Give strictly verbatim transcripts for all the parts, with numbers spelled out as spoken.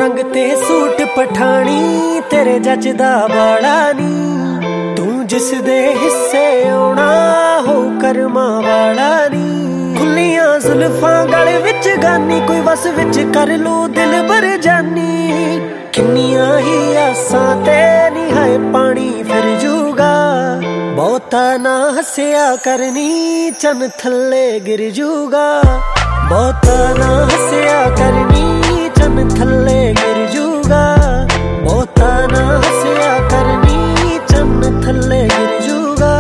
रंग ते सूट पठानी तेरे जचदा बाड़ा नी तू जिस दे हिस्से आउणा हो करमा वाला नी खुलियां जुल्फां गल विच गानी कोई बस विच कर लू दिल भर जानी किन्नियां ही आसां ते नी है पानी फिर जूगा बहुता ना हसिया करनी चन थल्ले गिर जूगा बहुता ना हसिया करनी चन थल्ले गिर जूगा बहुता ना हसिया करनी चन थल्ले गिर जूगा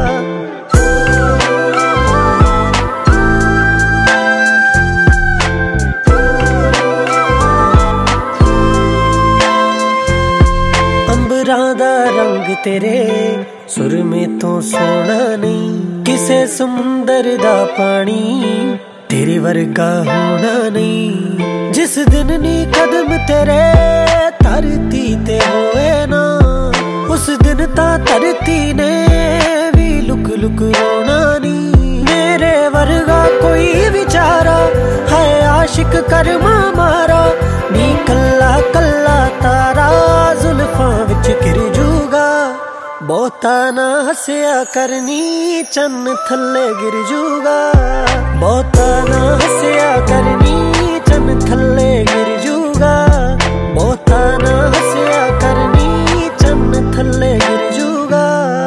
अंबरां दा रंग तेरे सुर में तो सोना नहीं किसे समुंदर दा पानी तेरे वर्गा होना नहीं जिस दिन नी कदम तेरे धरती ते होए ना उस दिन ता धरती ने भी लुक लुक रोना नहीं मेरे वर्गा कोई बेचारा है आशिक करमा मारा नी कल्ला कल्ला तारा जुल्फां विच गिर जूगा बहुता ना हसिया करनी चन थल्ले गिर जूगा बहुता ना हसिया करनी चन थल्ले गिर जूगा बहुता ना हसिया करनी चन थल्ले गिर जूगा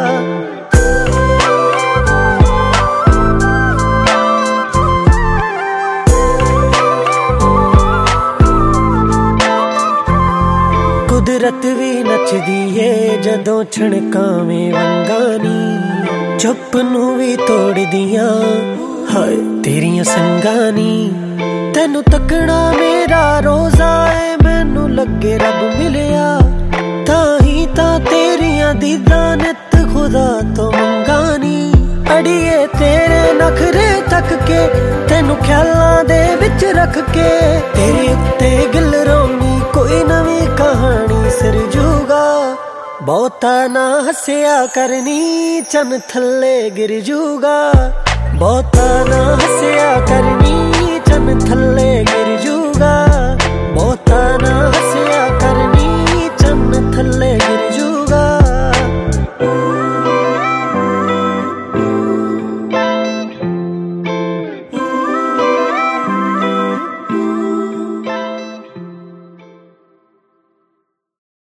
कुदरत भी नचदी है जदों छणकावें वंगानी चुप नू भी तोड़ दियां हाय तेरियां संगानी तेनू तकना मेरा रोजा है मैनू लगे रब मिलिया ताही ता तेरियां दीदां नित खुदा तो मंगानी अड़िए तेरे नखरे तक के तेनू ख्यालां दे विच रख के तेरे उत्ते गिल रोनी कोई नवी कहानी सिर जूगा बहुता ना हसिया करनी चन थल्ले गिर जूगा बहुता ना हसिया करनी चन थल्ले